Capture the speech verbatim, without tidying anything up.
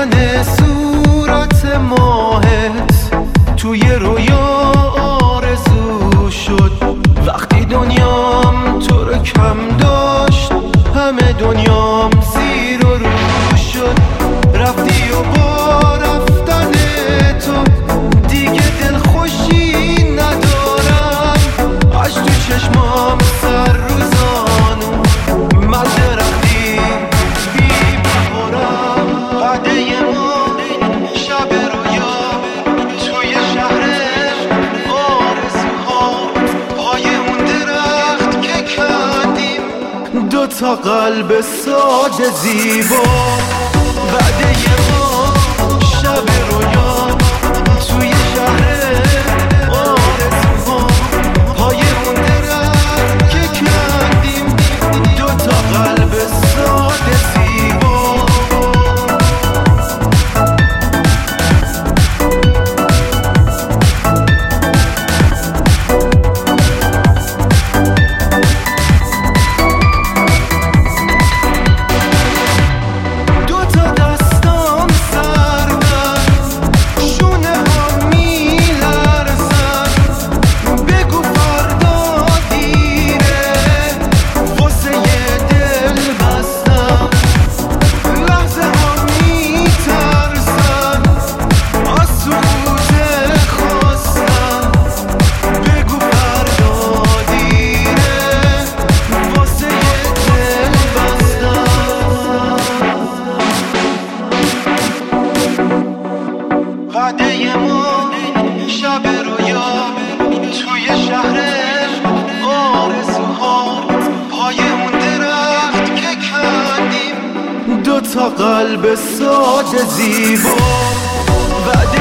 دیدن صورت ماهت توی رویا آرزو شد. وقتی دنیام تو رو کم داشت همه دنیام زیر و رو شد. رفتی و با رفتن تو دیگه دل خوشی ندارم. اش تو چشمام سر روزانو من درختی بی بهارم. وعده ما شب رویا توی شهر آرزوها پای اون درخت که کندیم دو تا قلب ساده زیبا. وعده ما شب رویا توی شهر آرزوها پای اون درخت که کندیم دو تا قلب ساده زیبا. وعده ما شب رویا توی شهر آرزوها پای اون درخت که کندیم دو تا قلب ساده زیبا. وعده